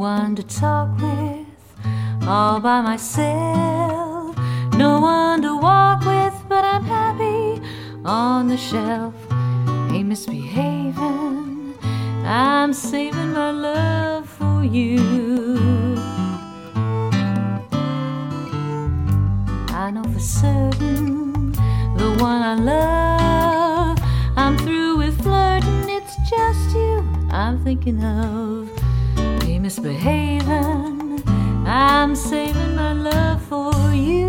one to talk with, all by myself. No one to walk with, but I'm happy on the shelf. Ain't misbehaving, I'm saving my love for you. I know for certain the one I love, I'm through with flirting, it's just you I'm thinking of. Ain't misbehaving, I'm saving my love for you.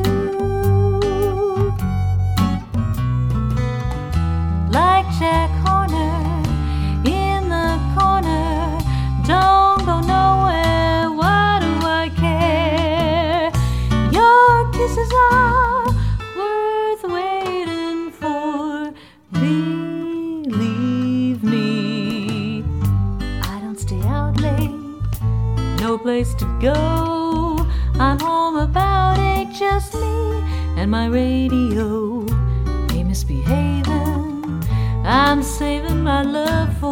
Like Jack Horner in the corner, don't go nowhere, why do I care? Your kisses are worth waiting for, believe me. I don't stay out late, no place to go, I'm home about 8, just me and my radio. Ain't misbehaving, I'm saving my love